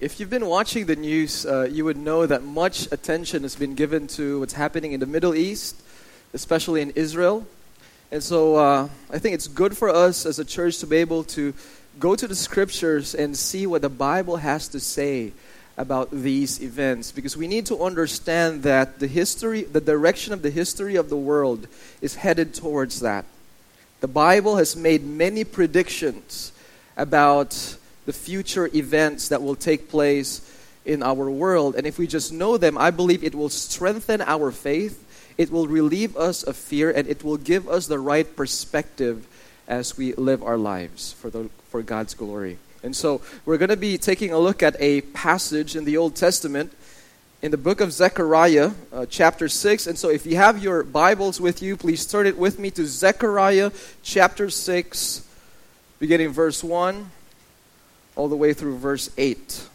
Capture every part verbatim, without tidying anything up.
If you've been watching the news, uh, you would know that much attention has been given to what's happening in the Middle East, especially in Israel. And so uh, I think it's good for us as a church to be able to go to the scriptures and see what the Bible has to say about these events, because we need to understand that the history, the direction of the history of the world is headed towards that. The Bible has made many predictions about the future events that will take place in our world. And if we just know them, I believe it will strengthen our faith, it will relieve us of fear, and it will give us the right perspective as we live our lives for the for God's glory. And so we're going to be taking a look at a passage in the Old Testament in the book of Zechariah, uh, chapter six. And so if you have your Bibles with you, please turn it with me to Zechariah chapter six, beginning verse one, all the way through verse eight.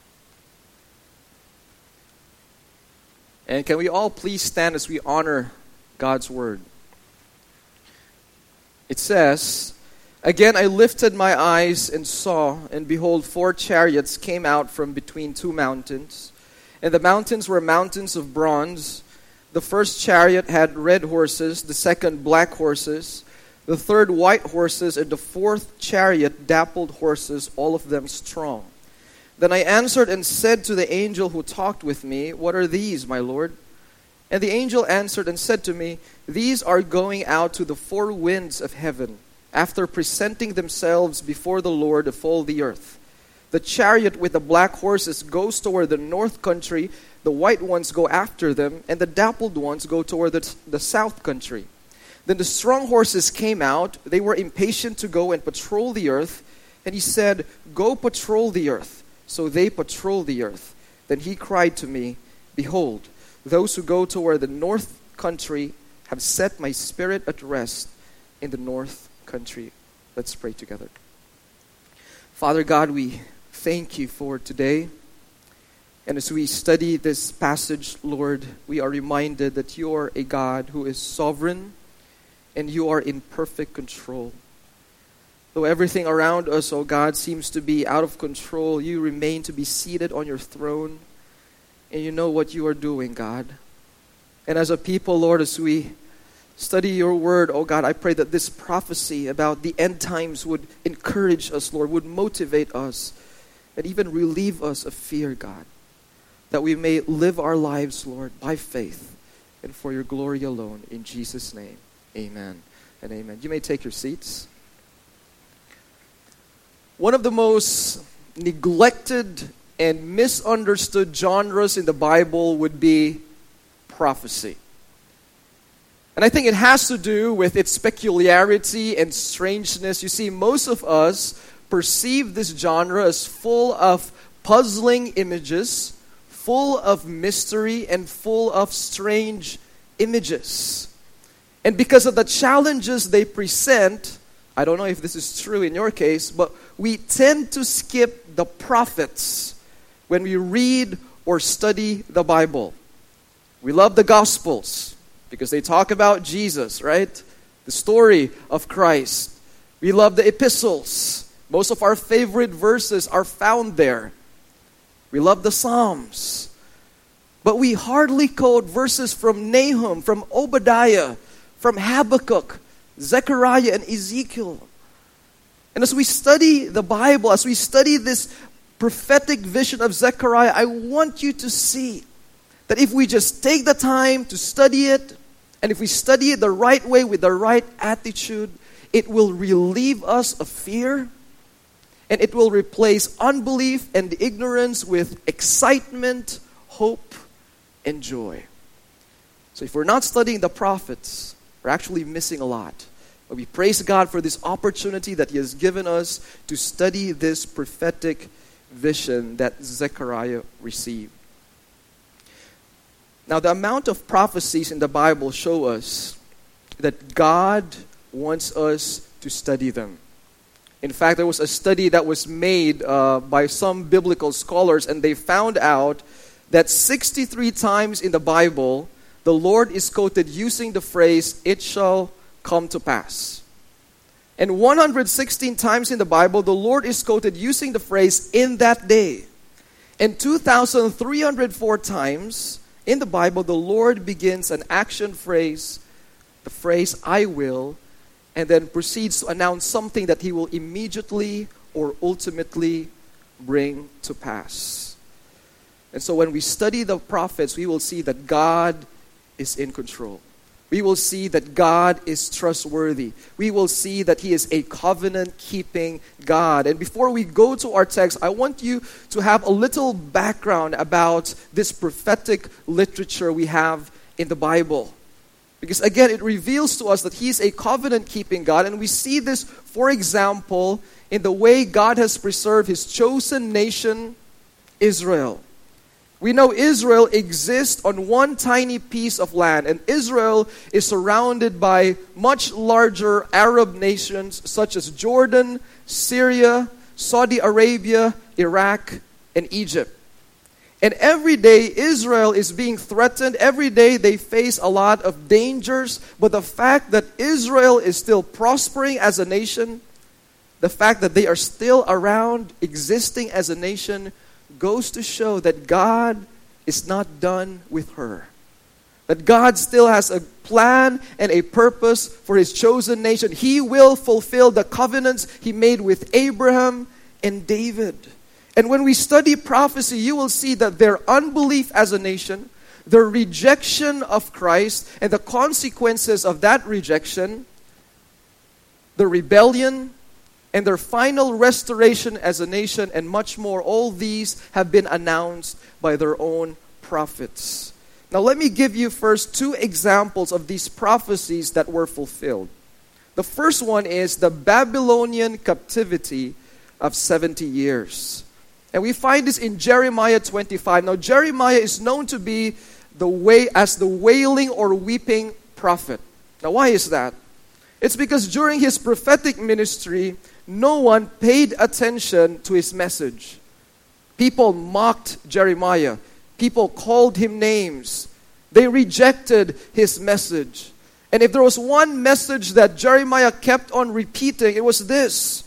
And can we all please stand as we honor God's word? It says, "Again I lifted my eyes and saw, and behold, four chariots came out from between two mountains. And the mountains were mountains of bronze. The first chariot had red horses, the second black horses, the third white horses, and the fourth chariot dappled horses, all of them strong. Then I answered and said to the angel who talked with me, 'What are these, my Lord?' And the angel answered and said to me, 'These are going out to the four winds of heaven, after presenting themselves before the Lord of all the earth. The chariot with the black horses goes toward the north country, the white ones go after them, and the dappled ones go toward the, the south country.' Then the strong horses came out. They were impatient to go and patrol the earth. And he said, 'Go patrol the earth.' So they patrolled the earth. Then he cried to me, 'Behold, those who go toward the north country have set my spirit at rest in the north country.'" Let's pray together. Father God, we thank you for today. And as we study this passage, Lord, we are reminded that you are a God who is sovereign and you are in perfect control. Though everything around us, oh God, seems to be out of control, you remain to be seated on your throne, and you know what you are doing, God. And as a people, Lord, as we study your word, oh God, I pray that this prophecy about the end times would encourage us, Lord, would motivate us, and even relieve us of fear, God, that we may live our lives, Lord, by faith and for your glory alone. In Jesus' name. Amen and amen. You may take your seats. One of the most neglected and misunderstood genres in the Bible would be prophecy. And I think it has to do with its peculiarity and strangeness. You see, most of us perceive this genre as full of puzzling images, full of mystery, and full of strange images. And because of the challenges they present, I don't know if this is true in your case, but we tend to skip the prophets when we read or study the Bible. We love the Gospels because they talk about Jesus, right? The story of Christ. We love the epistles. Most of our favorite verses are found there. We love the Psalms. But we hardly quote verses from Nahum, from Obadiah, from Habakkuk, Zechariah, and Ezekiel. And as we study the Bible, as we study this prophetic vision of Zechariah, I want you to see that if we just take the time to study it, and if we study it the right way with the right attitude, it will relieve us of fear, and it will replace unbelief and ignorance with excitement, hope, and joy. So if we're not studying the prophets, we're actually missing a lot. But we praise God for this opportunity that He has given us to study this prophetic vision that Zechariah received. Now, the amount of prophecies in the Bible show us that God wants us to study them. In fact, there was a study that was made uh, by some biblical scholars, and they found out that sixty-three times in the Bible, the Lord is quoted using the phrase, "It shall come to pass." And one hundred sixteen times in the Bible, the Lord is quoted using the phrase, "in that day." And two thousand three hundred four times in the Bible, the Lord begins an action phrase, the phrase, I will, and then proceeds to announce something that He will immediately or ultimately bring to pass. And so when we study the prophets, we will see that God is in control. We will see that God is trustworthy. We will see that He is a covenant-keeping God. And before we go to our text, I want you to have a little background about this prophetic literature we have in the Bible. Because again, it reveals to us that He is a covenant-keeping God. And we see this, for example, in the way God has preserved His chosen nation, Israel. We know Israel exists on one tiny piece of land, and Israel is surrounded by much larger Arab nations such as Jordan, Syria, Saudi Arabia, Iraq, and Egypt. And every day Israel is being threatened. Every day they face a lot of dangers. But the fact that Israel is still prospering as a nation, the fact that they are still around, existing as a nation, goes to show that God is not done with her. That God still has a plan and a purpose for His chosen nation. He will fulfill the covenants He made with Abraham and David. And when we study prophecy, you will see that their unbelief as a nation, their rejection of Christ, and the consequences of that rejection, the rebellion, and their final restoration as a nation, and much more, all these have been announced by their own prophets. Now let me give you first two examples of these prophecies that were fulfilled. The first one is the Babylonian captivity of seventy years. And we find this in Jeremiah twenty-five. Now Jeremiah is known to be the way as the wailing or weeping prophet. Now why is that? It's because during his prophetic ministry, no one paid attention to his message. People mocked Jeremiah. People called him names. They rejected his message. And if there was one message that Jeremiah kept on repeating, it was this.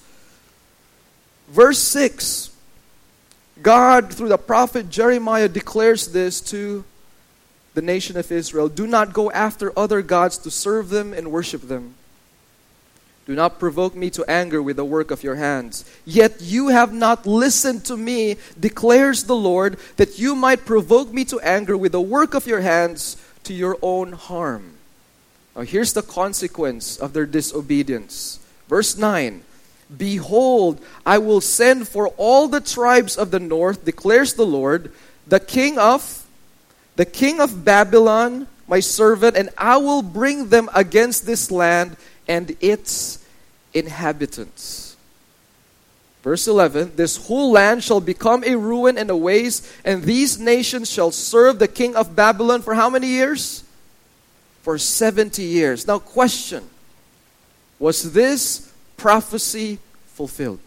Verse six. God, through the prophet Jeremiah, declares this to the nation of Israel. Do not go after other gods to serve them and worship them. Do not provoke me to anger with the work of your hands. Yet you have not listened to me, declares the Lord, that you might provoke me to anger with the work of your hands to your own harm. Now here's the consequence of their disobedience. Verse nine. Behold, I will send for all the tribes of the north, declares the Lord, the king of, the king of Babylon, my servant, and I will bring them against this land and its inhabitants. Verse eleven, this whole land shall become a ruin and a waste, and these nations shall serve the king of Babylon for how many years? For seventy years. Now question, was this prophecy fulfilled?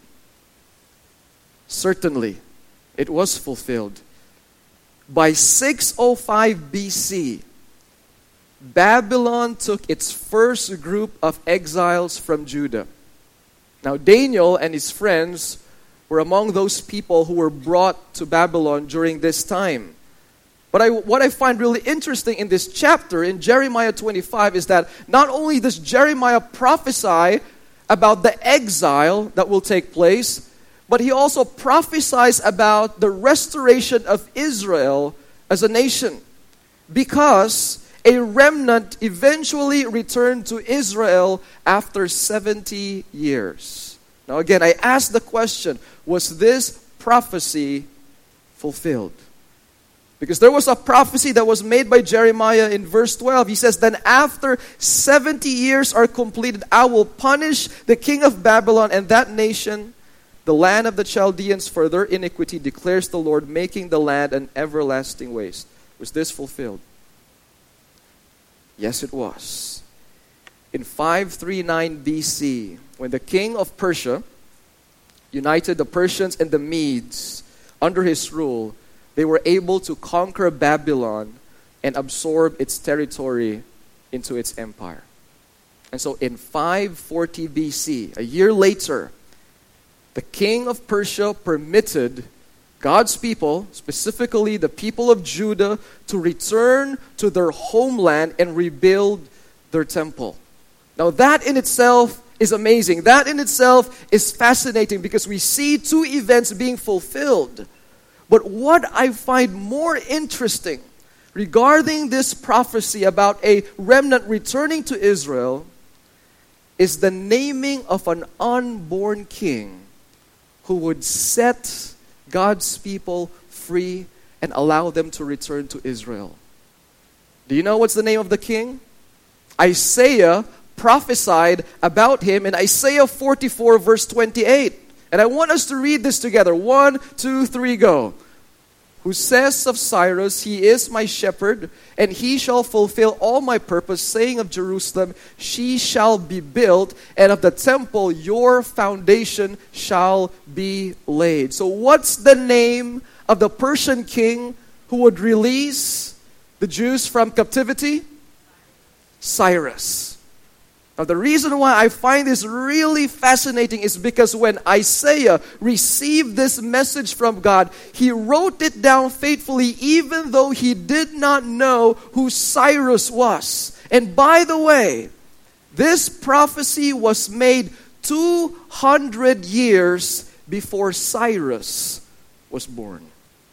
Certainly, it was fulfilled. By six oh five B C, Babylon took its first group of exiles from Judah. Now, Daniel and his friends were among those people who were brought to Babylon during this time. But I, what I find really interesting in this chapter, in Jeremiah twenty-five, is that not only does Jeremiah prophesy about the exile that will take place, but he also prophesies about the restoration of Israel as a nation. Because a remnant eventually returned to Israel after seventy years. Now again, I ask the question, was this prophecy fulfilled? Because there was a prophecy that was made by Jeremiah in verse twelve. He says, then after seventy years are completed, I will punish the king of Babylon and that nation, the land of the Chaldeans, for their iniquity, declares the Lord, making the land an everlasting waste. Was this fulfilled? Yes, it was. In five thirty-nine B C, when the king of Persia united the Persians and the Medes under his rule, they were able to conquer Babylon and absorb its territory into its empire. And so in five forty B C, a year later, the king of Persia permitted God's people, specifically the people of Judah, to return to their homeland and rebuild their temple. Now that in itself is amazing. That in itself is fascinating because we see two events being fulfilled. But what I find more interesting regarding this prophecy about a remnant returning to Israel is the naming of an unborn king who would set God's people free and allow them to return to Israel. Do you know what's the name of the king? Isaiah prophesied about him in Isaiah forty-four verse twenty-eight. And I want us to read this together. One, two, three, go. Who says of Cyrus, he is my shepherd, and he shall fulfill all my purpose, saying of Jerusalem, she shall be built, and of the temple your foundation shall be laid. So what's the name of the Persian king who would release the Jews from captivity? Cyrus. Now, the reason why I find this really fascinating is because when Isaiah received this message from God, he wrote it down faithfully even though he did not know who Cyrus was. And by the way, this prophecy was made two hundred years before Cyrus was born.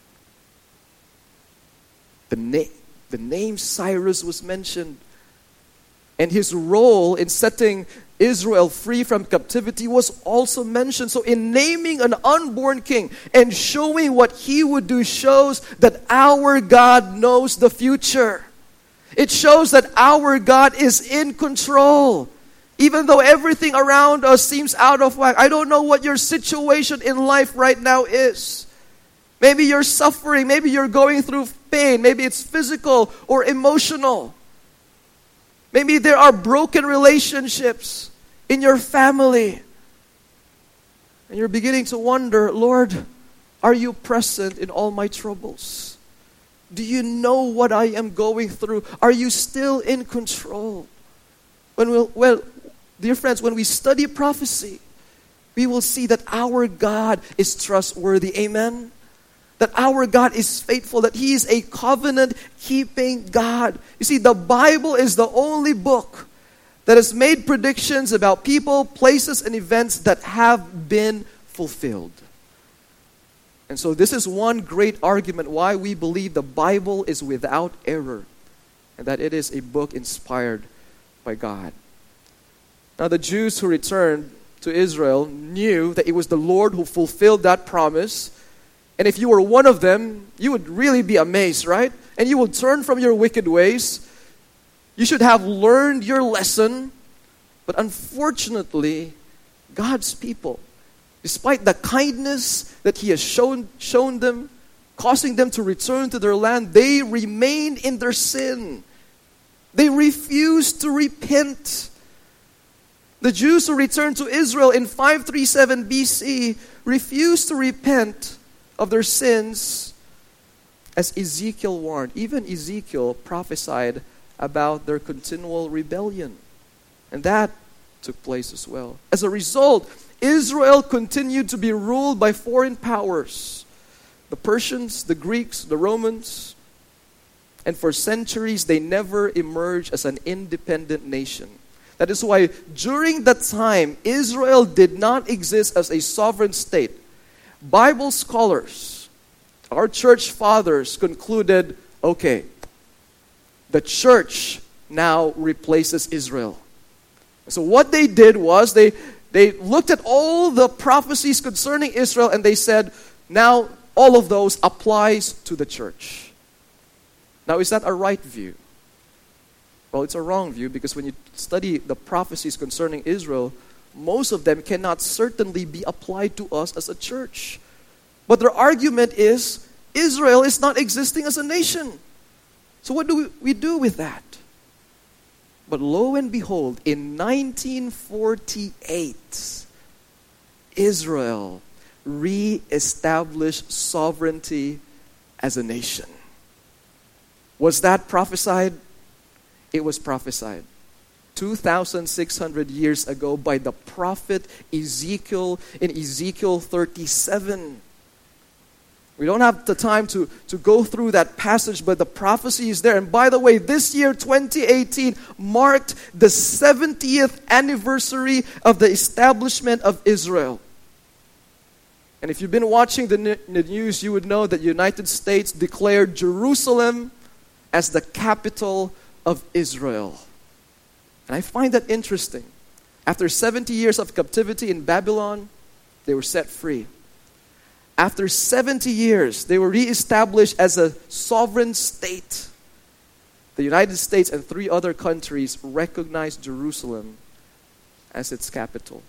The, na- the name Cyrus was mentioned. And his role in setting Israel free from captivity was also mentioned. So in naming an unborn king and showing what he would do shows that our God knows the future. It shows that our God is in control. Even though everything around us seems out of whack. I don't know what your situation in life right now is. Maybe you're suffering. Maybe you're going through pain. Maybe it's physical or emotional. Maybe there are broken relationships in your family. And you're beginning to wonder, Lord, are you present in all my troubles? Do you know what I am going through? Are you still in control? When we'll, well, dear friends, when we study prophecy, we will see that our God is trustworthy. Amen? That our God is faithful, that He is a covenant-keeping God. You see, the Bible is the only book that has made predictions about people, places, and events that have been fulfilled. And so this is one great argument why we believe the Bible is without error and that it is a book inspired by God. Now the Jews who returned to Israel knew that it was the Lord who fulfilled that promise. And if you were one of them, you would really be amazed, right? And you will turn from your wicked ways. You should have learned your lesson. But unfortunately, God's people, despite the kindness that He has shown, shown them, causing them to return to their land, they remained in their sin. They refused to repent. The Jews who returned to Israel in five thirty-seven B C refused to repent of their sins, as Ezekiel warned. Even Ezekiel prophesied about their continual rebellion. And that took place as well. As a result, Israel continued to be ruled by foreign powers. The Persians, the Greeks, the Romans. And for centuries, they never emerged as an independent nation. That is why during that time, Israel did not exist as a sovereign state. Bible scholars, our church fathers concluded, okay, the church now replaces Israel. So what they did was they, they looked at all the prophecies concerning Israel and they said, now all of those applies to the church. Now is that a right view? Well, it's a wrong view because when you study the prophecies concerning Israel, most of them cannot certainly be applied to us as a church. But their argument is, Israel is not existing as a nation. So what do we, we do with that? But lo and behold, in nineteen forty-eight, Israel re-established sovereignty as a nation. Was that prophesied? It was prophesied two thousand six hundred years ago by the prophet Ezekiel in Ezekiel thirty-seven. We don't have the time to, to go through that passage, but the prophecy is there. And by the way, this year, twenty eighteen, marked the seventieth anniversary of the establishment of Israel. And if you've been watching the, the news, you would know that the United States declared Jerusalem as the capital of Israel. And I find that interesting. After seventy years of captivity in Babylon, they were set free. After seventy years, they were reestablished as a sovereign state. The United States and three other countries recognized Jerusalem as its capital.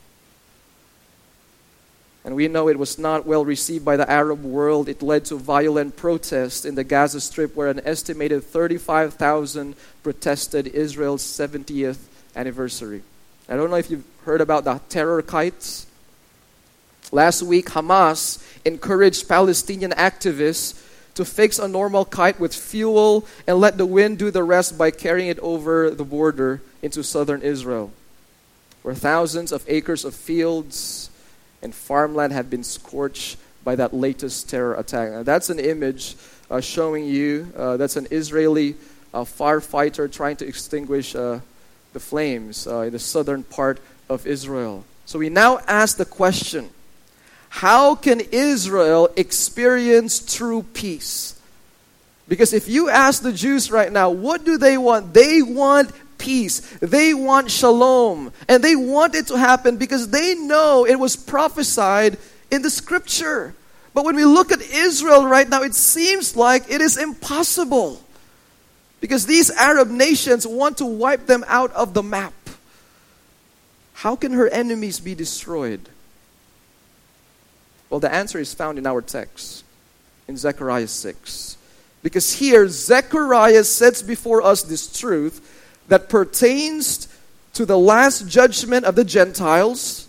And we know it was not well received by the Arab world. It led to violent protests in the Gaza Strip, where an estimated thirty-five thousand protested Israel's seventieth anniversary. I don't know if you've heard about the terror kites. Last week, Hamas encouraged Palestinian activists to fix a normal kite with fuel and let the wind do the rest by carrying it over the border into southern Israel, where thousands of acres of fields and farmland have been scorched by that latest terror attack. Now, that's an image uh, showing you, uh, that's an Israeli uh, firefighter trying to extinguish uh, the flames uh, in the southern part of Israel. So we now ask the question, how can Israel experience true peace? Because if you ask the Jews right now, what do they want? They want peace. They want shalom. And they want it to happen because they know it was prophesied in the scripture. But when we look at Israel right now, it seems like it is impossible. Because these Arab nations want to wipe them out of the map. How can her enemies be destroyed? Well, the answer is found in our text, in Zechariah six. Because here, Zechariah sets before us this truth that pertains to the last judgment of the Gentiles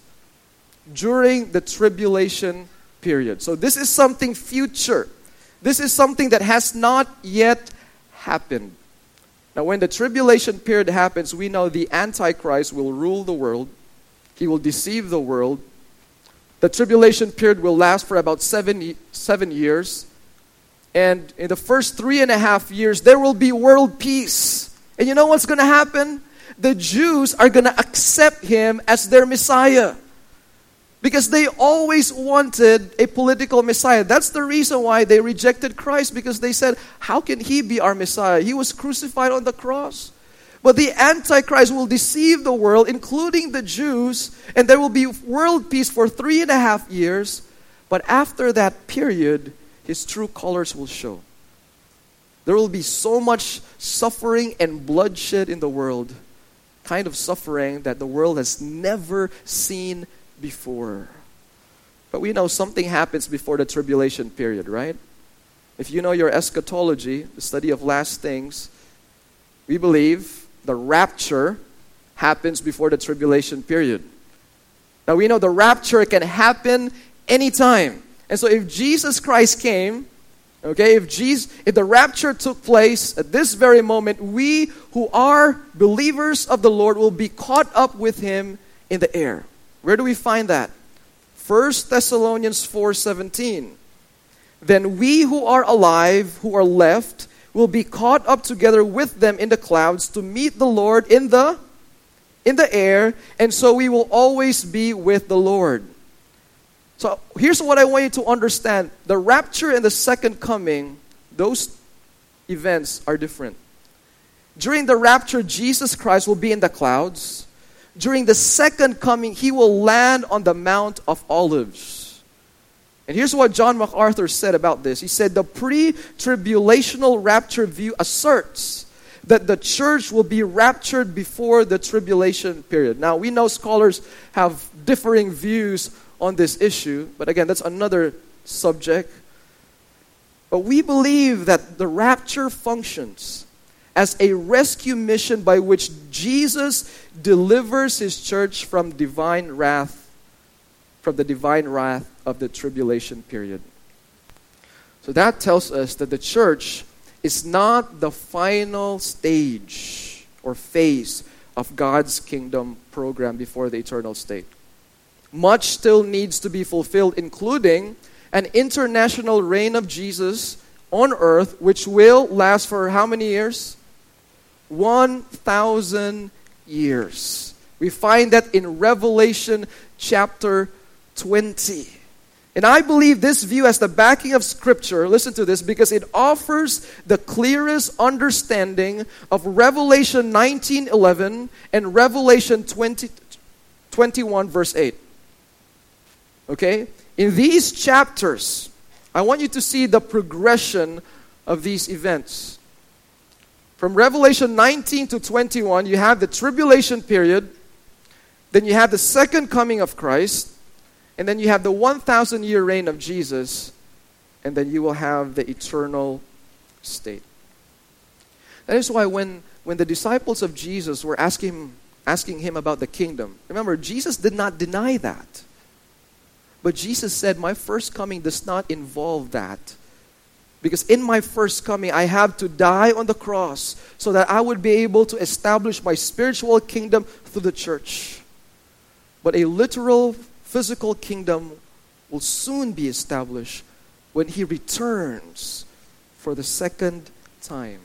during the tribulation period. So this is something future. This is something that has not yet happened. Now, when the tribulation period happens, we know the Antichrist will rule the world. He will deceive the world. The tribulation period will last for about seven, seven years. And in the first three and a half years, there will be world peace. And you know what's going to happen? The Jews are going to accept him as their Messiah. Because they always wanted a political Messiah. That's the reason why they rejected Christ. Because they said, how can he be our Messiah? He was crucified on the cross. But the Antichrist will deceive the world, including the Jews, and there will be world peace for three and a half years. But after that period, his true colors will show. There will be so much suffering and bloodshed in the world, kind of suffering that the world has never seen before. But we know something happens before the tribulation period, right? If you know your eschatology, the study of last things, we believe the rapture happens before the tribulation period. Now we know the rapture can happen anytime. And so if Jesus Christ came, okay, if Jesus, if the rapture took place at this very moment, we who are believers of the Lord will be caught up with him in the air. Where do we find that? First Thessalonians four seventeen. Then we who are alive, who are left, will be caught up together with them in the clouds to meet the Lord in the in the air, and so we will always be with the Lord. So here's what I want you to understand. The rapture and the second coming, those events are different. During the rapture, Jesus Christ will be in the clouds. During the second coming, he will land on the Mount of Olives. And here's what John MacArthur said about this. He said, the pre-tribulational rapture view asserts that the church will be raptured before the tribulation period. Now, we know scholars have differing views on this issue, but again, that's another subject. But we believe that the rapture functions as a rescue mission by which Jesus delivers his church from divine wrath, from the divine wrath of the tribulation period. So that tells us that the church is not the final stage or phase of God's kingdom program before the eternal state. Much still needs to be fulfilled, including an international reign of Jesus on earth, which will last for how many years? one thousand years. We find that in Revelation chapter twenty. And I believe this view has the backing of Scripture, listen to this, because it offers the clearest understanding of Revelation nineteen eleven and Revelation twenty, twenty-one verse eight. Okay? In these chapters, I want you to see the progression of these events. From Revelation nineteen to twenty-one, you have the tribulation period, then you have the second coming of Christ, and then you have the one thousand year reign of Jesus, and then you will have the eternal state. That is why when, when the disciples of Jesus were asking, asking him about the kingdom, remember, Jesus did not deny that. But Jesus said, my first coming does not involve that. Because in my first coming, I have to die on the cross so that I would be able to establish my spiritual kingdom through the church. But a literal physical kingdom will soon be established when He returns for the second time.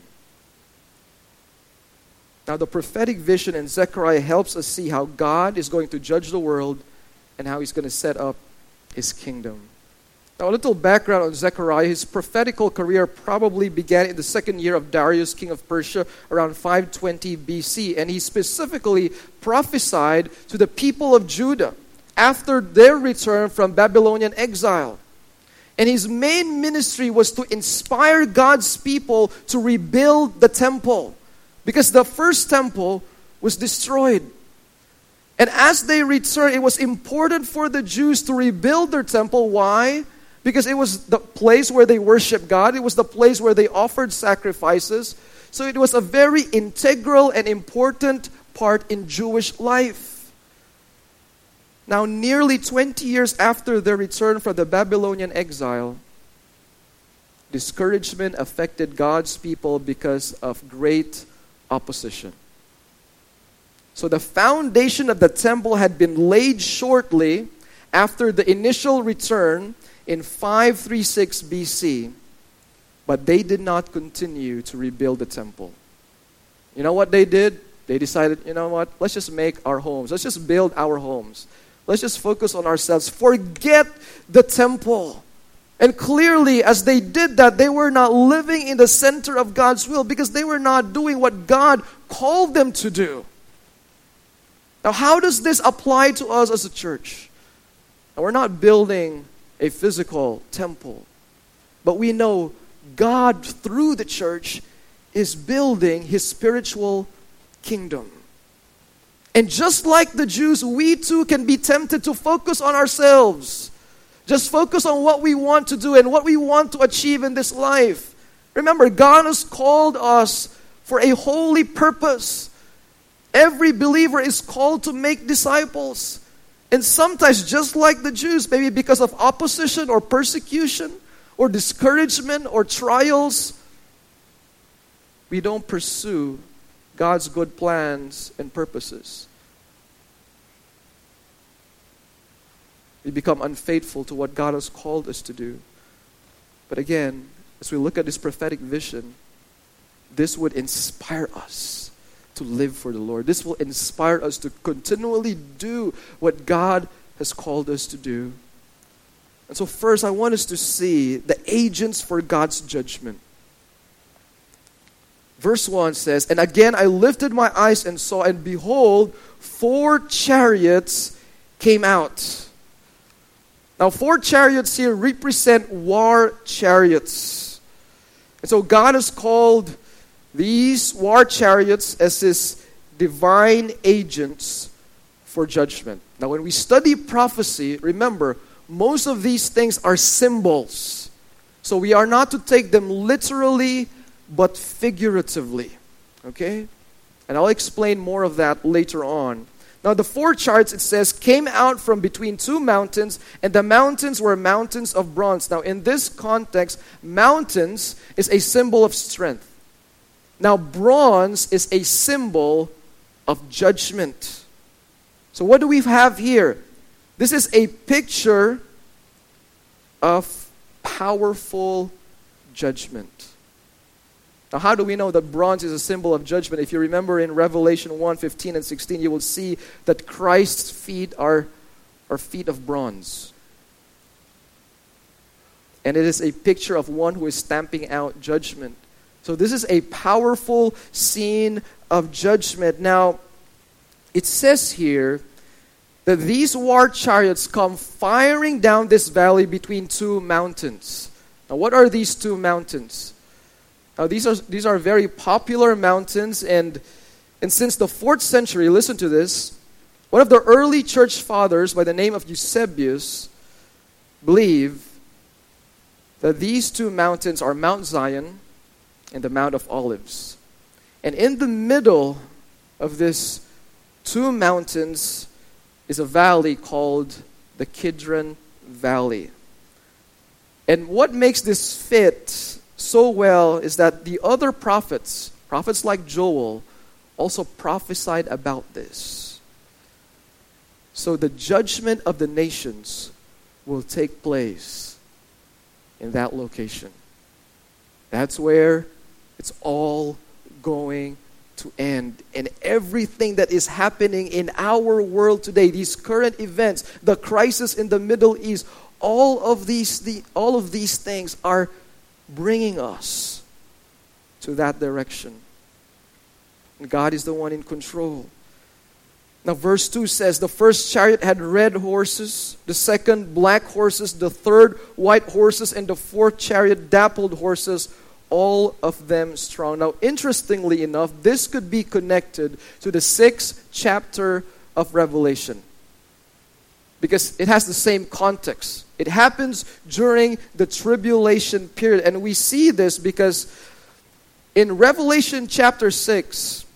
Now, the prophetic vision in Zechariah helps us see how God is going to judge the world and how He's going to set up His kingdom. Now, a little background on Zechariah. His prophetical career probably began in the second year of Darius, king of Persia, around five twenty B C. And he specifically prophesied to the people of Judah after their return from Babylonian exile. And his main ministry was to inspire God's people to rebuild the temple, because the first temple was destroyed. And as they returned, it was important for the Jews to rebuild their temple. Why? Because it was the place where they worshiped God. It was the place where they offered sacrifices. So it was a very integral and important part in Jewish life. Now, nearly twenty years after their return from the Babylonian exile, discouragement affected God's people because of great opposition. So the foundation of the temple had been laid shortly after the initial return in five thirty-six B C, but they did not continue to rebuild the temple. You know what they did? They decided, you know what, let's just make our homes. Let's just build our homes. Let's just focus on ourselves. Forget the temple. And clearly, as they did that, they were not living in the center of God's will, because they were not doing what God called them to do. Now, how does this apply to us as a church? Now, we're not building a physical temple, but we know God, through the church, is building His spiritual kingdom. And just like the Jews, we too can be tempted to focus on ourselves. Just focus on what we want to do and what we want to achieve in this life. Remember, God has called us for a holy purpose. Every believer is called to make disciples. And sometimes, just like the Jews, maybe because of opposition or persecution or discouragement or trials, we don't pursue God's good plans and purposes. We become unfaithful to what God has called us to do. But again, as we look at this prophetic vision, this would inspire us to live for the Lord. This will inspire us to continually do what God has called us to do. And so first, I want us to see the agents for God's judgment. Verse one says, "And again I lifted my eyes and saw, and behold, four chariots came out." Now, four chariots here represent war chariots. And so God has called these war chariots as His divine agents for judgment. Now, when we study prophecy, remember, most of these things are symbols. So we are not to take them literally, but figuratively. Okay? And I'll explain more of that later on. Now, the four chariots, it says, came out from between two mountains, and the mountains were mountains of bronze. Now, in this context, mountains is a symbol of strength. Now, bronze is a symbol of judgment. So what do we have here? This is a picture of powerful judgment. Now, how do we know that bronze is a symbol of judgment? If you remember in Revelation one, fifteen and sixteen, you will see that Christ's feet are, are feet of bronze. And it is a picture of one who is stamping out judgment. So this is a powerful scene of judgment. Now, it says here that these war chariots come firing down this valley between two mountains. Now, what are these two mountains? Now, these are these are very popular mountains, and and since the fourth century, listen to this, one of the early church fathers by the name of Eusebius believed that these two mountains are Mount Zion and the Mount of Olives. And in the middle of these two mountains is a valley called the Kidron Valley. And what makes this fit so well is that the other prophets, prophets like Joel, also prophesied about this. So the judgment of the nations will take place in that location. That's where it's all going to end. And everything that is happening in our world today, these current events, the crisis in the Middle East, all of these, the, all of these things are bringing us to that direction. And God is the one in control. Now verse two says, the first chariot had red horses, the second black horses, the third white horses, and the fourth chariot dappled horses, all of them strong. Now interestingly enough, this could be connected to the sixth chapter of Revelation, because it has the same context. It happens during the tribulation period. And we see this because in Revelation chapter six,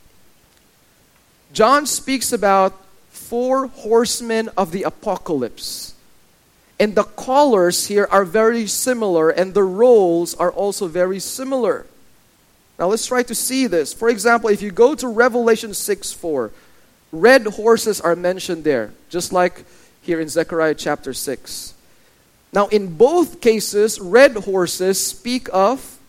John speaks about four horsemen of the apocalypse. And the colors here are very similar, and the roles are also very similar. Now let's try to see this. For example, if you go to Revelation six four, red horses are mentioned there, just like here in Zechariah chapter six. Now, in both cases, red horses speak of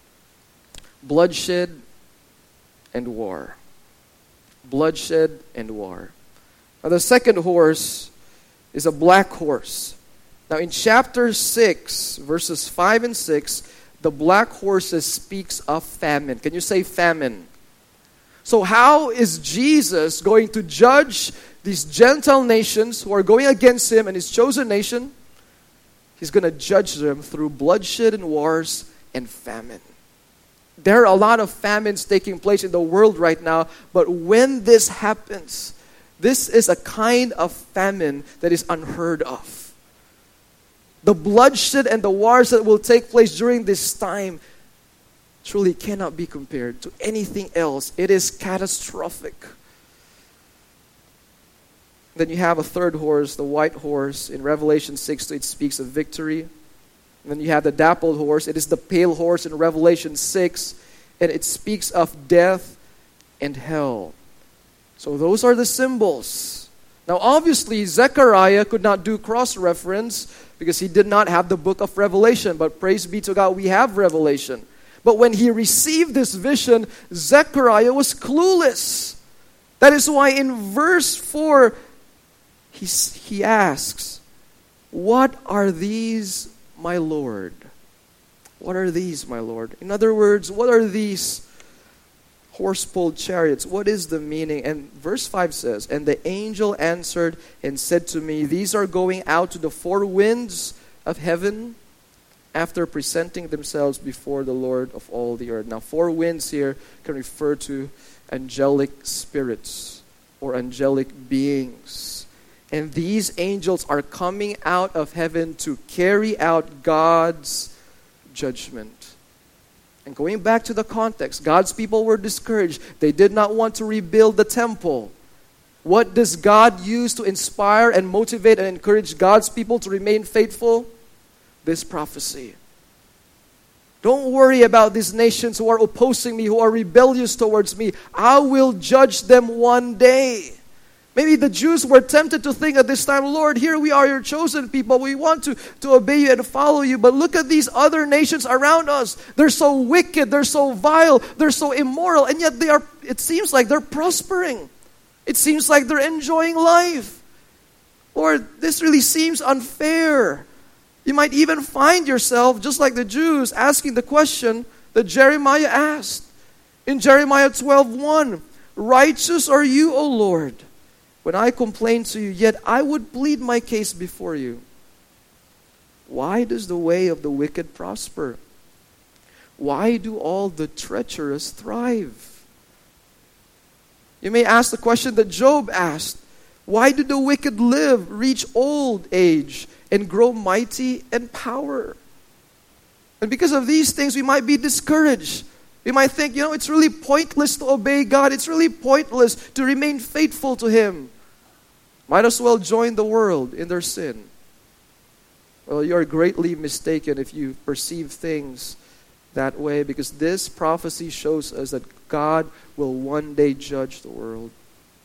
bloodshed and war. Bloodshed and war. Now, the second horse is a black horse. Now, in chapter six, verses five and six, the black horses speaks of famine. Can you say famine? So how is Jesus going to judge these Gentile nations who are going against him and his chosen nation? He's going to judge them through bloodshed and wars and famine. There are a lot of famines taking place in the world right now, but when this happens, this is a kind of famine that is unheard of. The bloodshed and the wars that will take place during this time truly cannot be compared to anything else. It is catastrophic. Then you have a third horse, the white horse. In Revelation six, it speaks of victory. And then you have the dappled horse. It is the pale horse in Revelation six, and it speaks of death and hell. So those are the symbols. Now obviously, Zechariah could not do cross-reference because he did not have the book of Revelation. But praise be to God, we have Revelation. But when he received this vision, Zechariah was clueless. That is why in verse four, he, he asks, "What are these, my Lord? What are these, my Lord?" In other words, what are these horse-pulled chariots? What is the meaning? And verse five says, "And the angel answered and said to me, these are going out to the four winds of heaven after presenting themselves before the Lord of all the earth." Now, four winds here can refer to angelic spirits or angelic beings. And these angels are coming out of heaven to carry out God's judgment. And going back to the context, God's people were discouraged. They did not want to rebuild the temple. What does God use to inspire and motivate and encourage God's people to remain faithful? This prophecy. Don't worry about these nations who are opposing me, who are rebellious towards me. I will judge them one day. Maybe the Jews were tempted to think at this time, Lord, here we are, your chosen people. We want to, to obey you and follow you. But look at these other nations around us. They're so wicked. They're so vile. They're so immoral. And yet they are. It seems like they're prospering. It seems like they're enjoying life. Lord, this really seems unfair. You might even find yourself, just like the Jews, asking the question that Jeremiah asked. In Jeremiah twelve one, righteous are you, O Lord, when I complain to you, yet I would plead my case before you. Why does the way of the wicked prosper? Why do all the treacherous thrive? You may ask the question that Job asked. Why do the wicked live, reach old age, and grow mighty in power? And because of these things, we might be discouraged. We might think, you know, it's really pointless to obey God. It's really pointless to remain faithful to Him. Might as well join the world in their sin. Well, you are greatly mistaken if you perceive things that way, because this prophecy shows us that God will one day judge the world.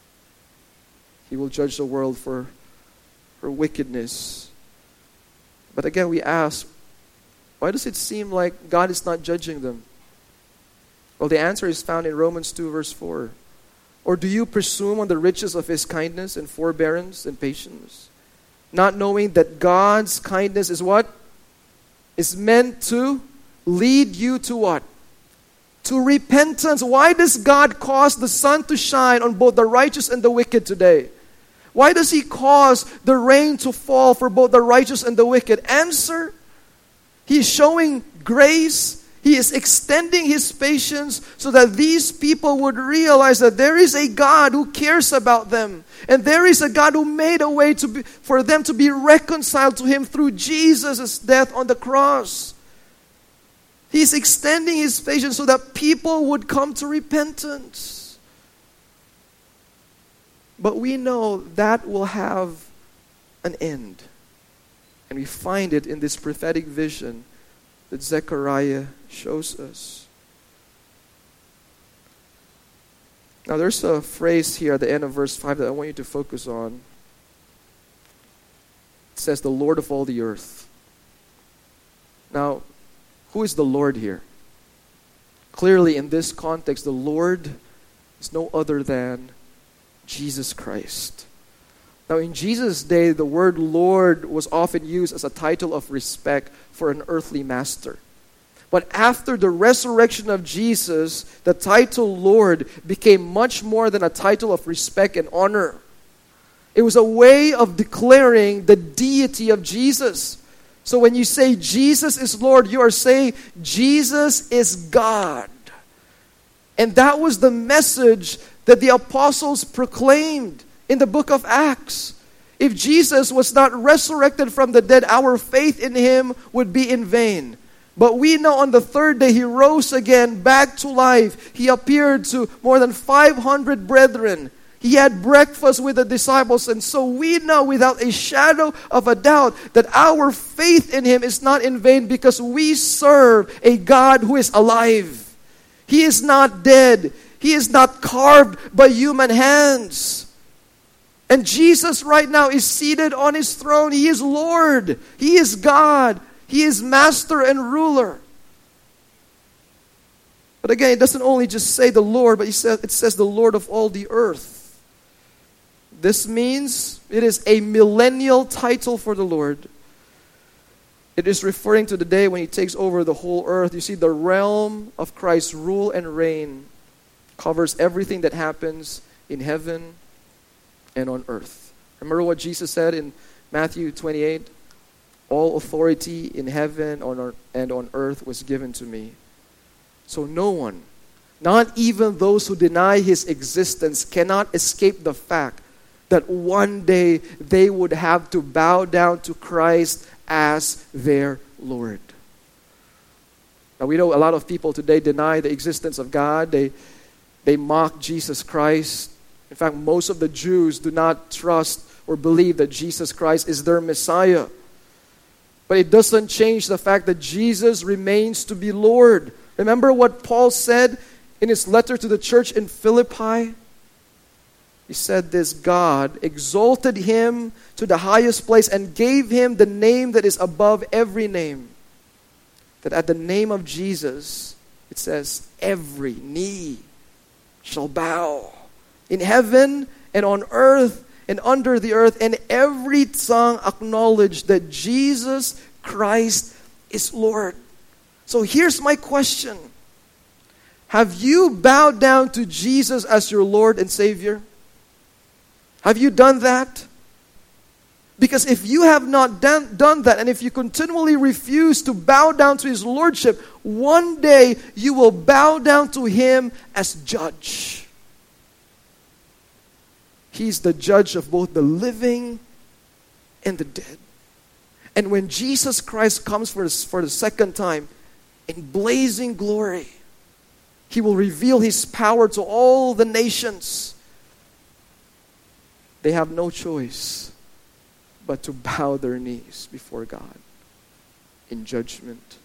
He will judge the world for, for wickedness. But again, we ask, why does it seem like God is not judging them? Well, the answer is found in Romans two verse four. Or do you presume on the riches of His kindness and forbearance and patience, not knowing that God's kindness is what? Is meant to lead you to what? To repentance. Why does God cause the sun to shine on both the righteous and the wicked today? Why does He cause the rain to fall for both the righteous and the wicked? Answer, He is showing grace. He is extending His patience so that these people would realize that there is a God who cares about them. And there is a God who made a way to be, for them to be reconciled to Him through Jesus' death on the cross. He's extending His patience so that people would come to repentance. But we know that will have an end. And we find it in this prophetic vision that Zechariah shows us. Now there's a phrase here at the end of verse five that I want you to focus on. It says, the Lord of all the earth. Now, who is the Lord here? Clearly in this context, the Lord is no other than Jesus Christ. Now in Jesus' day, the word Lord was often used as a title of respect for an earthly master. But after the resurrection of Jesus, the title Lord became much more than a title of respect and honor. It was a way of declaring the deity of Jesus. So when you say Jesus is Lord, you are saying Jesus is God. And that was the message that the apostles proclaimed in the book of Acts. If Jesus was not resurrected from the dead, our faith in Him would be in vain. But we know on the third day He rose again back to life. He appeared to more than five hundred brethren. He had breakfast with the disciples. And so we know without a shadow of a doubt that our faith in Him is not in vain, because we serve a God who is alive. He is not dead. He is not carved by human hands. And Jesus right now is seated on His throne. He is Lord. He is God. He is Master and Ruler. But again, it doesn't only just say the Lord, but it says, it says the Lord of all the earth. This means it is a millennial title for the Lord. It is referring to the day when He takes over the whole earth. You see, the realm of Christ's rule and reign covers everything that happens in heaven and on earth. Remember what Jesus said in Matthew twenty-eight? All authority in heaven and on earth was given to me. So no one, not even those who deny His existence, cannot escape the fact that one day they would have to bow down to Christ as their Lord. Now we know a lot of people today deny the existence of God. They, they mock Jesus Christ. In fact, most of the Jews do not trust or believe that Jesus Christ is their Messiah. But it doesn't change the fact that Jesus remains to be Lord. Remember what Paul said in his letter to the church in Philippi? He said this, God exalted him to the highest place and gave him the name that is above every name. That at the name of Jesus, it says, every knee shall bow in heaven and on earth and under the earth, and every tongue acknowledge that Jesus Christ is Lord. So here's my question. Have you bowed down to Jesus as your Lord and Savior? Have you done that? Because if you have not done, done that, and if you continually refuse to bow down to His Lordship, one day you will bow down to Him as judge. He's the judge of both the living and the dead. And when Jesus Christ comes for, his, for the second time in blazing glory, He will reveal His power to all the nations. They have no choice but to bow their knees before God in judgment.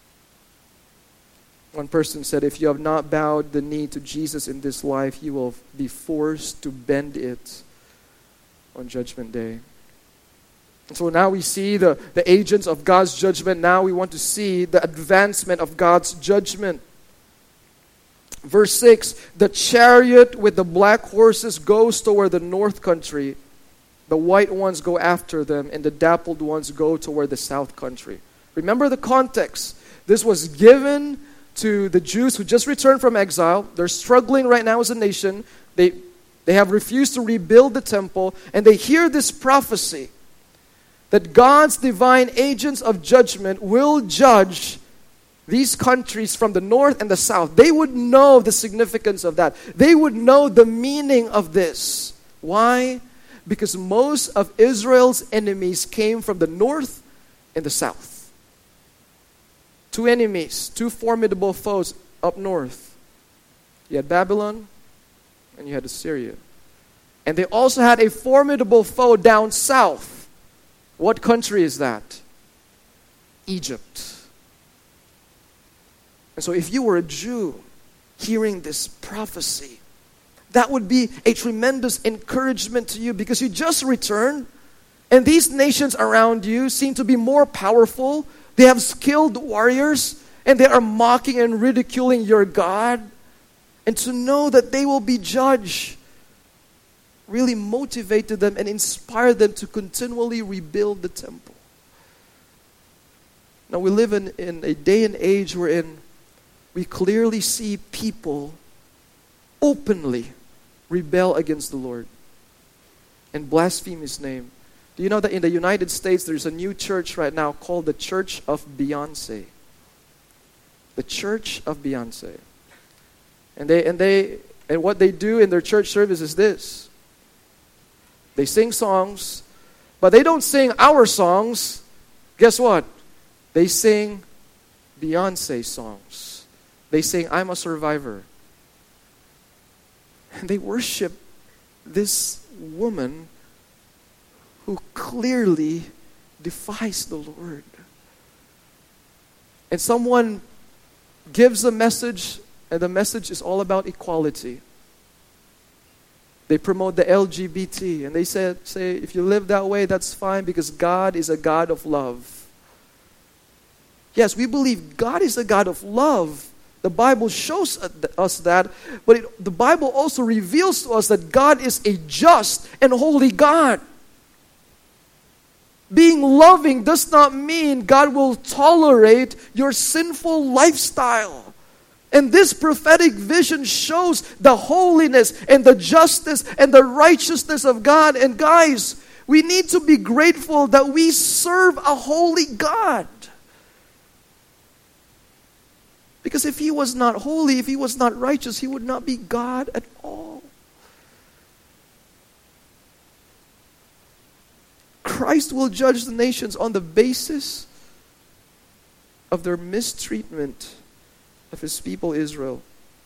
One person said, if you have not bowed the knee to Jesus in this life, you will be forced to bend it on Judgment Day. And so now we see the, the agents of God's judgment. Now we want to see the advancement of God's judgment. Verse six, the chariot with the black horses goes toward the north country. The white ones go after them, and the dappled ones go toward the south country. Remember the context. This was given to the Jews who just returned from exile. They're struggling right now as a nation. They, they have refused to rebuild the temple, and they hear this prophecy that God's divine agents of judgment will judge these countries from the north and the south. They would know the significance of that. They would know the meaning of this. Why? Because most of Israel's enemies came from the north and the south. Two enemies, two formidable foes up north. You had Babylon and you had Assyria. And they also had a formidable foe down south. What country is that? Egypt. And so if you were a Jew hearing this prophecy, that would be a tremendous encouragement to you because you just returned and these nations around you seem to be more powerful. They have skilled warriors and they are mocking and ridiculing your God. And to know that they will be judged really motivated them and inspired them to continually rebuild the temple. Now we live in, in a day and age wherein we clearly see people openly rebel against the Lord and blaspheme His name. Do you know that in the United States there's a new church right now called the Church of Beyonce? The Church of Beyonce. And they and they and what they do in their church service is this. They sing songs, but they don't sing our songs. Guess what? They sing Beyonce songs. They sing, I'm a Survivor. And they worship this woman who clearly defies the Lord. And someone gives a message, and the message is all about equality. They promote the L G B T, and they say, say, if you live that way, that's fine because God is a God of love. Yes, we believe God is a God of love. The Bible shows us that, but it, the Bible also reveals to us that God is a just and holy God. Being loving does not mean God will tolerate your sinful lifestyle. And this prophetic vision shows the holiness and the justice and the righteousness of God. And guys, we need to be grateful that we serve a holy God. Because if He was not holy, if He was not righteous, He would not be God at all. Christ will judge the nations on the basis of their mistreatment of His people Israel.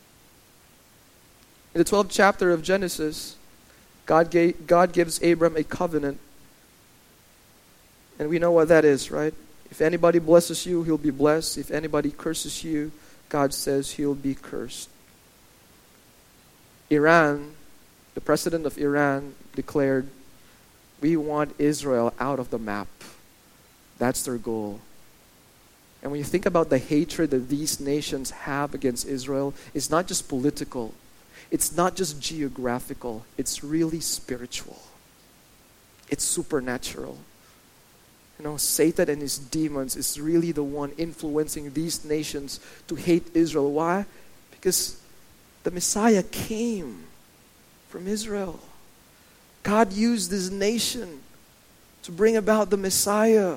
In the twelfth chapter of Genesis, God, gave, God gives Abram a covenant. And we know what that is, right? If anybody blesses you, he'll be blessed. If anybody curses you, God says he'll be cursed. Iran the president of Iran declared, we want Israel out of the map. That's their goal. And when you think about the hatred that these nations have against Israel, it's not just political. It's not just geographical. It's really spiritual. It's supernatural. You know, Satan and his demons is really the one influencing these nations to hate Israel. Why? Because the Messiah came from Israel. God used this nation to bring about the Messiah.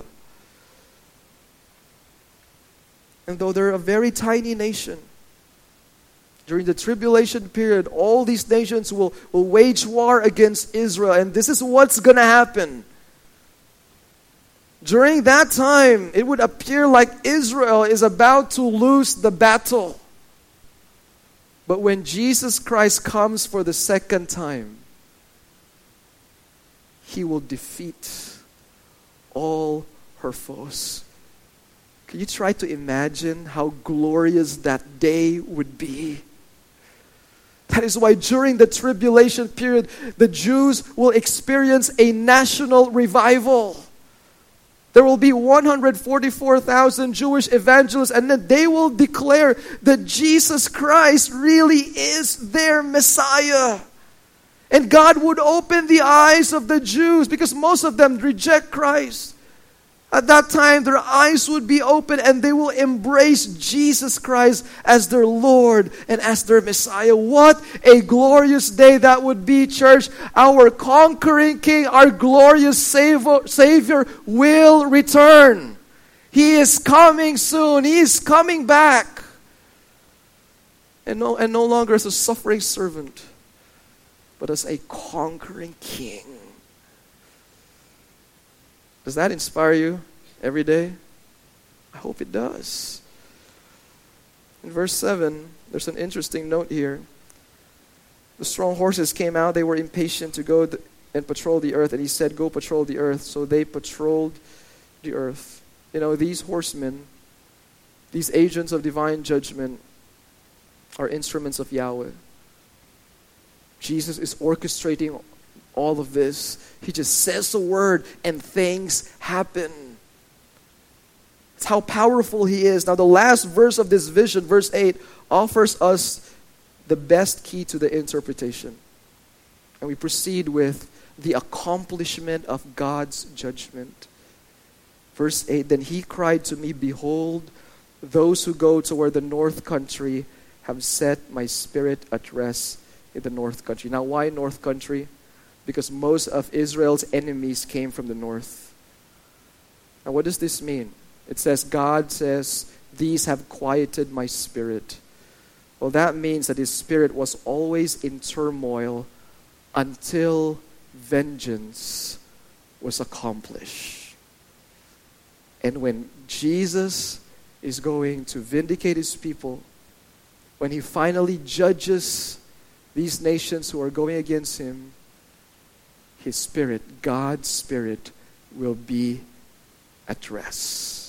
And though they're a very tiny nation, during the tribulation period, all these nations will, will wage war against Israel. And this is what's going to happen. During that time, it would appear like Israel is about to lose the battle. But when Jesus Christ comes for the second time, He will defeat all her foes. Can you try to imagine how glorious that day would be? That is why during the tribulation period, the Jews will experience a national revival. There will be one hundred forty-four thousand Jewish evangelists, and then they will declare that Jesus Christ really is their Messiah. And God would open the eyes of the Jews, because most of them reject Christ. At that time, their eyes would be open and they will embrace Jesus Christ as their Lord and as their Messiah. What a glorious day that would be, church. Our conquering King, our glorious Savior, Savior will return. He is coming soon. He is coming back. And no, and no longer as a suffering servant, but as a conquering King. Does that inspire you every day? I hope it does. In verse seven, there's an interesting note here. The strong horses came out. They were impatient to go th- and patrol the earth. And he said, go patrol the earth. So they patrolled the earth. You know, these horsemen, these agents of divine judgment, are instruments of Yahweh. Jesus is orchestrating all of this. He just says a word and things happen. It's how powerful He is. Now the last verse of this vision, verse eight, offers us the best key to the interpretation. And we proceed with the accomplishment of God's judgment. Verse eight, then He cried to me, behold, those who go toward the north country have set my spirit at rest in the north country. Now why north country? Because most of Israel's enemies came from the north. Now what does this mean? It says, God says, these have quieted my spirit. Well, that means that His spirit was always in turmoil until vengeance was accomplished. And when Jesus is going to vindicate His people, when He finally judges these nations who are going against Him, His Spirit, God's Spirit, will be at rest.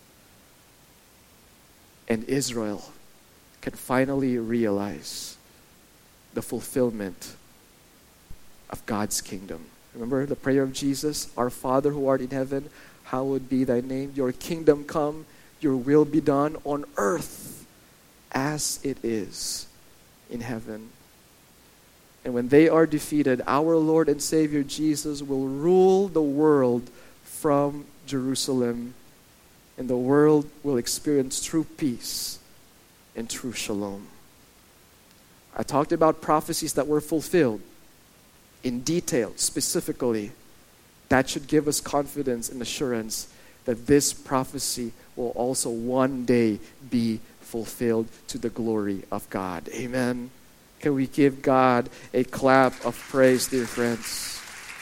And Israel can finally realize the fulfillment of God's kingdom. Remember the prayer of Jesus? Our Father who art in heaven, hallowed be thy name. Your kingdom come, your will be done on earth as it is in heaven. And when they are defeated, our Lord and Savior Jesus will rule the world from Jerusalem. And the world will experience true peace and true shalom. I talked about prophecies that were fulfilled in detail, specifically. That should give us confidence and assurance that this prophecy will also one day be fulfilled to the glory of God. Amen. Can we give God a clap of praise, dear friends?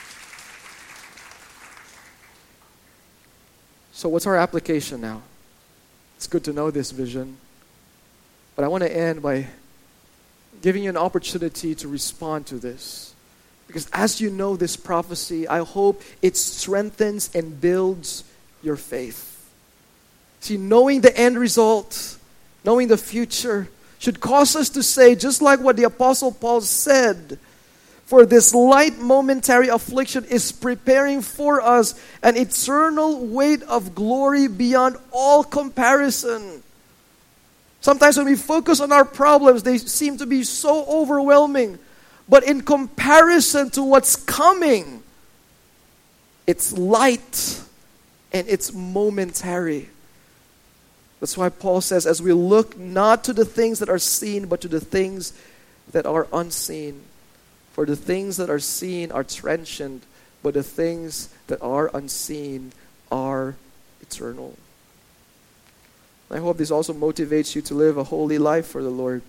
So what's our application now? It's good to know this vision. But I want to end by giving you an opportunity to respond to this. Because as you know this prophecy, I hope it strengthens and builds your faith. See, knowing the end result, knowing the future, should cause us to say, just like what the Apostle Paul said, For this light momentary affliction is preparing for us an eternal weight of glory beyond all comparison. Sometimes when we focus on our problems, they seem to be so overwhelming. But in comparison to what's coming, it's light and it's momentary. That's why Paul says, as we look not to the things that are seen, but to the things that are unseen. For the things that are seen are transient, but the things that are unseen are eternal. I hope this also motivates you to live a holy life for the Lord.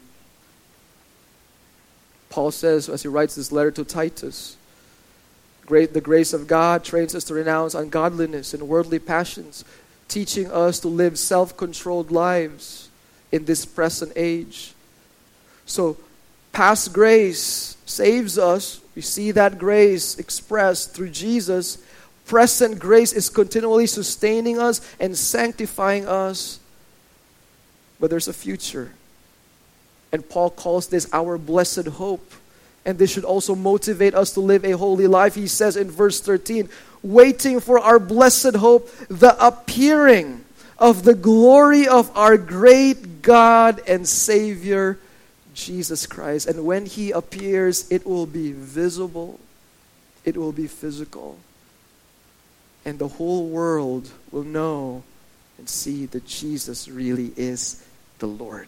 Paul says, as he writes this letter to Titus, Great, the grace of God trains us to renounce ungodliness and worldly passions, teaching us to live self-controlled lives in this present age. So, past grace saves us. We see that grace expressed through Jesus. Present grace is continually sustaining us and sanctifying us. But there's a future. And Paul calls this our blessed hope. And this should also motivate us to live a holy life. He says in verse thirteen, waiting for our blessed hope, the appearing of the glory of our great God and Savior, Jesus Christ. And when He appears, it will be visible. It will be physical. And the whole world will know and see that Jesus really is the Lord.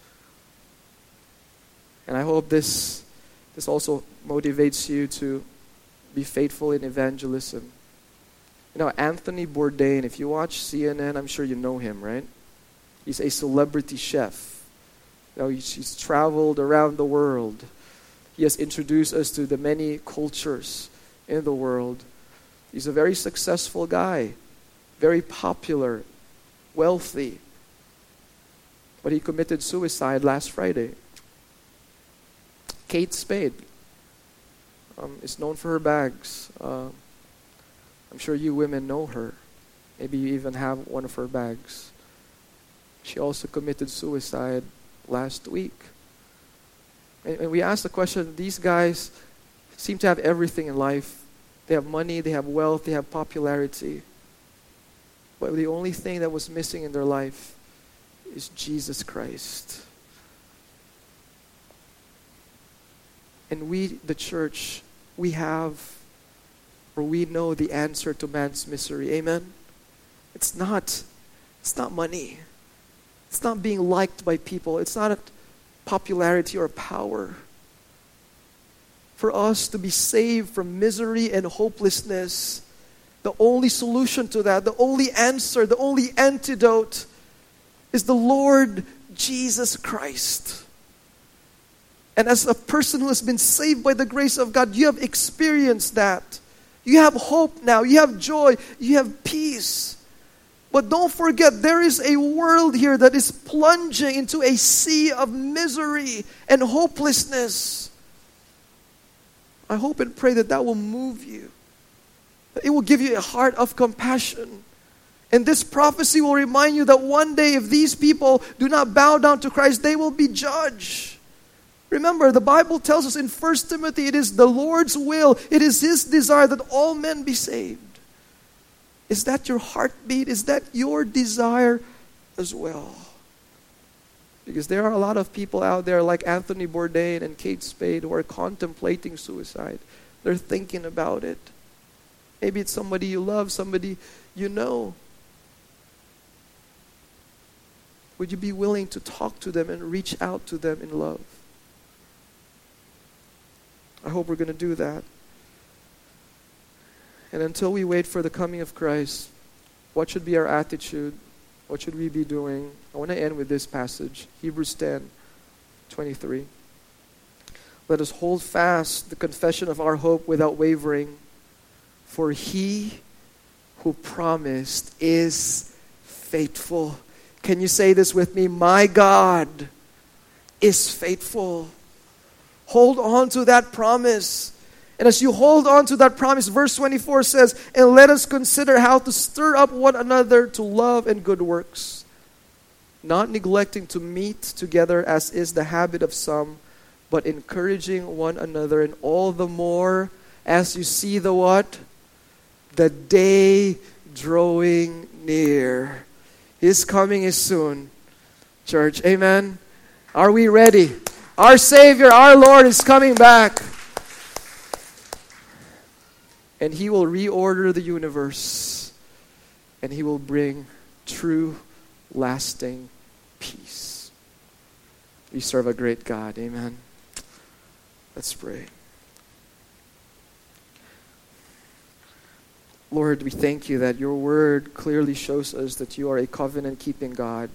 And I hope this, this also motivates you to be faithful in evangelism. You know, Anthony Bourdain, if you watch C N N, I'm sure you know him, right? He's a celebrity chef. You know, he's, he's traveled around the world. He has introduced us to the many cultures in the world. He's a very successful guy, very popular, wealthy. But he committed suicide last Friday. Kate Spade um, is known for her bags. Uh, I'm sure you women know her. Maybe you even have one of her bags. She also committed suicide last week. And, and we asked the question, these guys seem to have everything in life. They have money, they have wealth, they have popularity. But the only thing that was missing in their life is Jesus Christ. And we, the church, we have, or we know the answer to man's misery. Amen? It's not, it's not money. It's not being liked by people. It's not a popularity or power. For us to be saved from misery and hopelessness, the only solution to that, the only answer, the only antidote is the Lord Jesus Christ. And as a person who has been saved by the grace of God, you have experienced that. You have hope now. You have joy. You have peace. But don't forget, there is a world here that is plunging into a sea of misery and hopelessness. I hope and pray that that will move you. That it will give you a heart of compassion. And this prophecy will remind you that one day if these people do not bow down to Christ, they will be judged. Remember, the Bible tells us in First Timothy, it is the Lord's will, it is His desire that all men be saved. Is that your heartbeat? Is that your desire as well? Because there are a lot of people out there like Anthony Bourdain and Kate Spade who are contemplating suicide. They're thinking about it. Maybe it's somebody you love, somebody you know. Would you be willing to talk to them and reach out to them in love? I hope we're going to do that. And until we wait for the coming of Christ, what should be our attitude? What should we be doing? I want to end with this passage, Hebrews ten, twenty-three. Let us hold fast the confession of our hope without wavering, for He who promised is faithful. Can you say this with me? My God is faithful. Hold on to that promise. And as you hold on to that promise, verse twenty-four says, and let us consider how to stir up one another to love and good works, not neglecting to meet together as is the habit of some, but encouraging one another, and all the more as you see the what? The day drawing near. His coming is soon. Church, amen? Are we ready? Our Savior, our Lord is coming back. And He will reorder the universe. And He will bring true, lasting peace. We serve a great God. Amen. Let's pray. Lord, we thank You that Your word clearly shows us that You are a covenant-keeping God.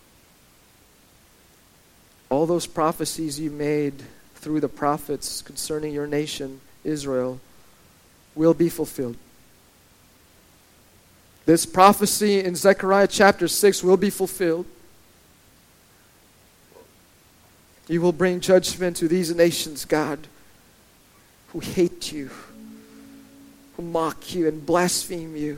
All those prophecies You made through the prophets concerning Your nation, Israel, will be fulfilled. This prophecy in Zechariah chapter six will be fulfilled. You will bring judgment to these nations, God, who hate You, who mock You and blaspheme You.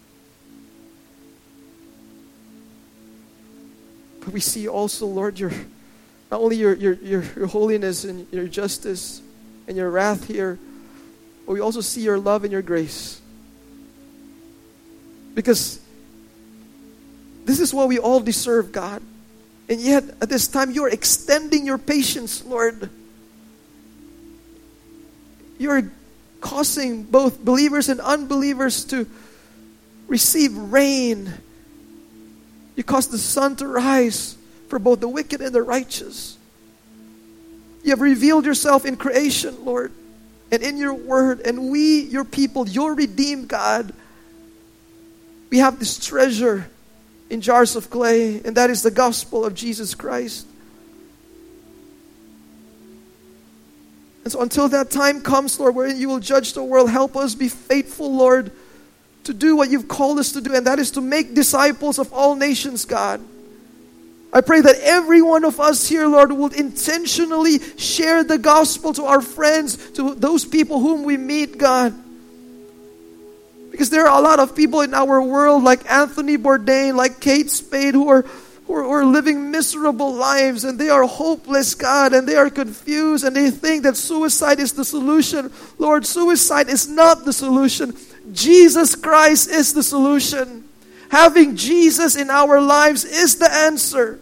But we see also, Lord, Your not only your, your, your, your holiness and Your justice and Your wrath here, but we also see Your love and Your grace. Because this is what we all deserve, God. And yet, at this time, You are extending Your patience, Lord. You are causing both believers and unbelievers to receive rain. You cause the sun to rise for both the wicked and the righteous. You have revealed Yourself in creation, Lord, and in Your word. And we, Your people, Your redeemed God, we have this treasure in jars of clay, and that is the gospel of Jesus Christ. And so until that time comes, Lord, wherein You will judge the world, help us be faithful, Lord, to do what You've called us to do, and that is to make disciples of all nations, God. I pray that every one of us here, Lord, will intentionally share the gospel to our friends, to those people whom we meet, God. Because there are a lot of people in our world like Anthony Bourdain, like Kate Spade, who are, who are, who are living miserable lives, and they are hopeless, God, and they are confused, and they think that suicide is the solution. Lord, suicide is not the solution. Jesus Christ is the solution. Having Jesus in our lives is the answer.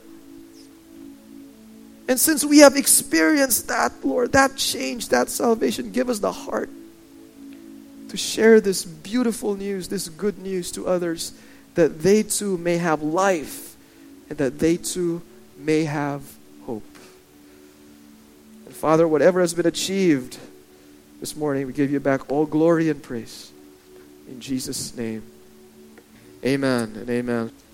And since we have experienced that, Lord, that change, that salvation, give us the heart to share this beautiful news, this good news to others, that they too may have life and that they too may have hope. And Father, whatever has been achieved this morning, we give You back all glory and praise. In Jesus' name, amen and amen.